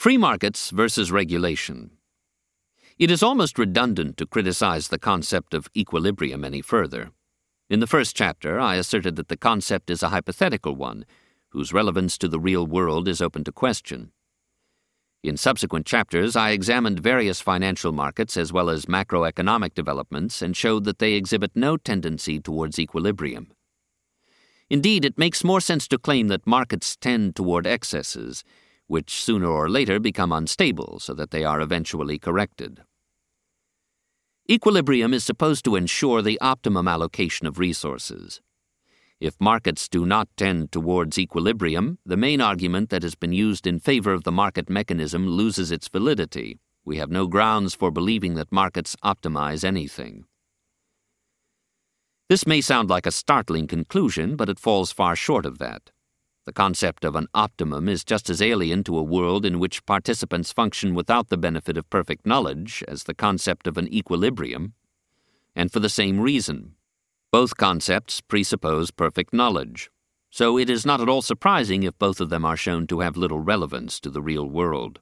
Free markets versus regulation. It is almost redundant to criticize the concept of equilibrium any further. In the first chapter, I asserted that the concept is a hypothetical one, whose relevance to the real world is open to question. In subsequent chapters, I examined various financial markets as well as macroeconomic developments and showed that they exhibit no tendency towards equilibrium. Indeed, it makes more sense to claim that markets tend toward excesses, which sooner or later become unstable so that they are eventually corrected. Equilibrium is supposed to ensure the optimum allocation of resources. If markets do not tend towards equilibrium, the main argument that has been used in favor of the market mechanism loses its validity. We have no grounds for believing that markets optimize anything. This may sound like a startling conclusion, but it falls far short of that. The concept of an optimum is just as alien to a world in which participants function without the benefit of perfect knowledge as the concept of an equilibrium, and for the same reason. Both concepts presuppose perfect knowledge, so it is not at all surprising if both of them are shown to have little relevance to the real world.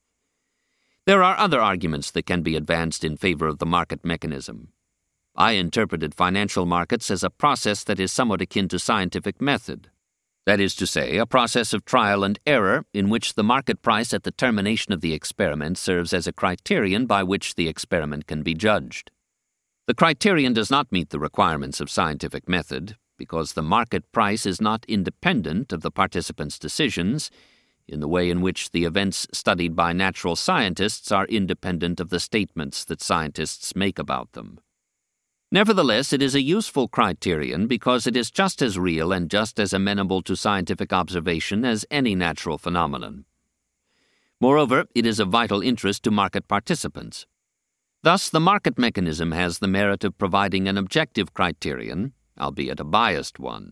There are other arguments that can be advanced in favor of the market mechanism. I interpreted financial markets as a process that is somewhat akin to scientific method. That is to say, a process of trial and error in which the market price at the termination of the experiment serves as a criterion by which the experiment can be judged. The criterion does not meet the requirements of scientific method because the market price is not independent of the participants' decisions in the way in which the events studied by natural scientists are independent of the statements that scientists make about them. Nevertheless, it is a useful criterion because it is just as real and just as amenable to scientific observation as any natural phenomenon. Moreover, it is of vital interest to market participants. Thus, the market mechanism has the merit of providing an objective criterion, albeit a biased one.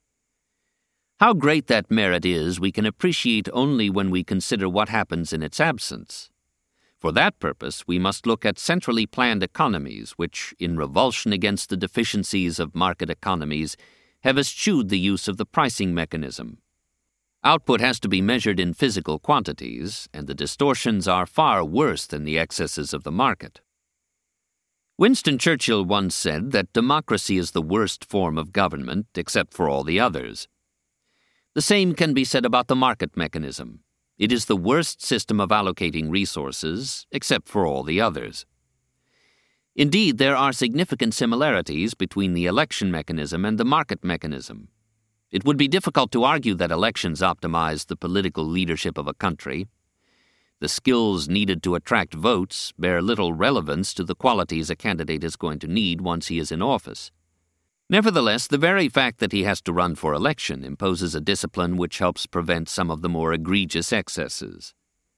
How great that merit is we can appreciate only when we consider what happens in its absence. For that purpose, we must look at centrally planned economies which, in revulsion against the deficiencies of market economies, have eschewed the use of the pricing mechanism. Output has to be measured in physical quantities, and the distortions are far worse than the excesses of the market. Winston Churchill once said that democracy is the worst form of government except for all the others. The same can be said about the market mechanism. It is the worst system of allocating resources except for all the others. Indeed, there are significant similarities between the election mechanism and the market mechanism. It would be difficult to argue that elections optimize the political leadership of a country. The skills needed to attract votes bear little relevance to the qualities a candidate is going to need once he is in office. Nevertheless, the very fact that he has to run for election imposes a discipline which helps prevent some of the more egregious excesses.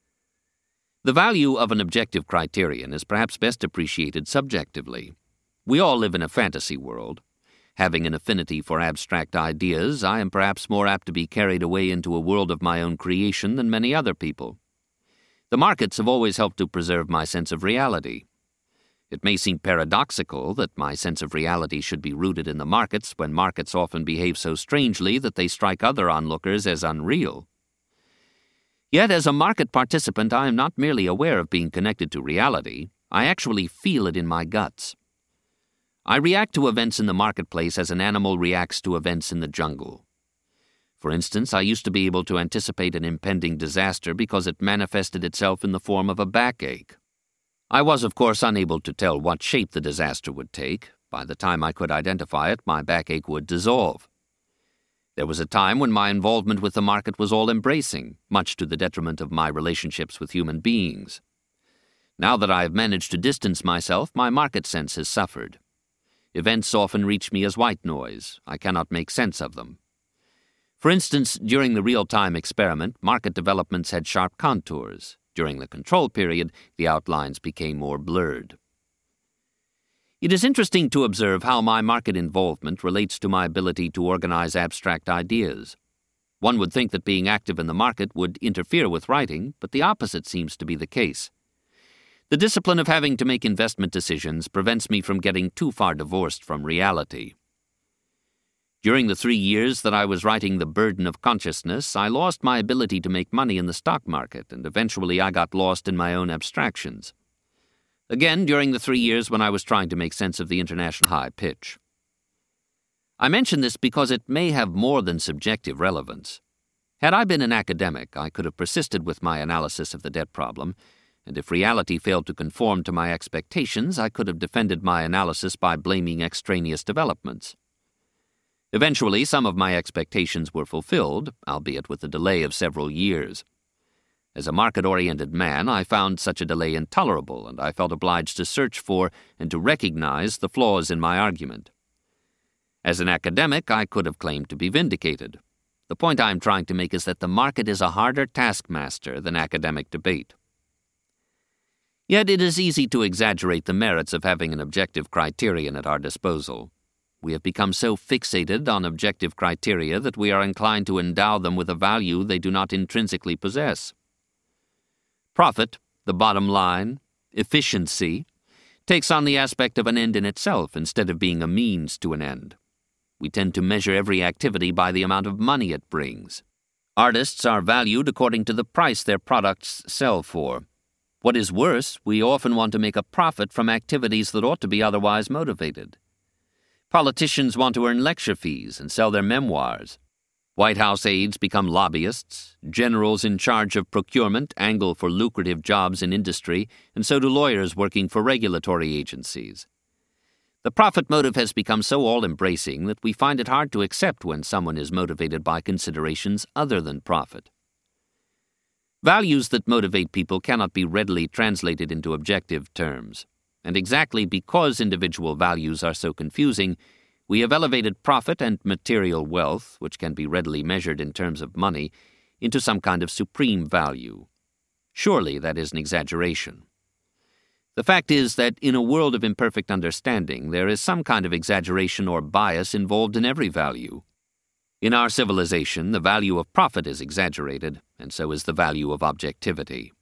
The value of an objective criterion is perhaps best appreciated subjectively. We all live in a fantasy world. Having an affinity for abstract ideas, I am perhaps more apt to be carried away into a world of my own creation than many other people. The markets have always helped to preserve my sense of reality. It may seem paradoxical that my sense of reality should be rooted in the markets when markets often behave so strangely that they strike other onlookers as unreal. Yet, as a market participant, I am not merely aware of being connected to reality, I actually feel it in my guts. I react to events in the marketplace as an animal reacts to events in the jungle. For instance, I used to be able to anticipate an impending disaster because it manifested itself in the form of a backache. I was, of course, unable to tell what shape the disaster would take. By the time I could identify it, my backache would dissolve. There was a time when my involvement with the market was all-embracing, much to the detriment of my relationships with human beings. Now that I have managed to distance myself, my market sense has suffered. Events often reach me as white noise. I cannot make sense of them. For instance, during the real-time experiment, market developments had sharp contours. During the control period, the outlines became more blurred. It is interesting to observe how my market involvement relates to my ability to organize abstract ideas. One would think that being active in the market would interfere with writing, but the opposite seems to be the case. The discipline of having to make investment decisions prevents me from getting too far divorced from reality. During the 3 years that I was writing The Burden of Consciousness, I lost my ability to make money in the stock market, and eventually I got lost in my own abstractions. Again, during the 3 years when I was trying to make sense of the international high pitch. I mention this because it may have more than subjective relevance. Had I been an academic, I could have persisted with my analysis of the debt problem, and if reality failed to conform to my expectations, I could have defended my analysis by blaming extraneous developments. Eventually, some of my expectations were fulfilled, albeit with a delay of several years. As a market-oriented man, I found such a delay intolerable, and I felt obliged to search for and to recognize the flaws in my argument. As an academic, I could have claimed to be vindicated. The point I am trying to make is that the market is a harder taskmaster than academic debate. Yet it is easy to exaggerate the merits of having an objective criterion at our disposal. We have become so fixated on objective criteria that we are inclined to endow them with a value they do not intrinsically possess. Profit, the bottom line, efficiency, takes on the aspect of an end in itself instead of being a means to an end. We tend to measure every activity by the amount of money it brings. Artists are valued according to the price their products sell for. What is worse, we often want to make a profit from activities that ought to be otherwise motivated. Politicians want to earn lecture fees and sell their memoirs. White House aides become lobbyists. Generals in charge of procurement angle for lucrative jobs in industry, and so do lawyers working for regulatory agencies. The profit motive has become so all-embracing that we find it hard to accept when someone is motivated by considerations other than profit. Values that motivate people cannot be readily translated into objective terms. And exactly because individual values are so confusing, we have elevated profit and material wealth, which can be readily measured in terms of money, into some kind of supreme value. Surely that is an exaggeration. The fact is that in a world of imperfect understanding, there is some kind of exaggeration or bias involved in every value. In our civilization, the value of profit is exaggerated, and so is the value of objectivity.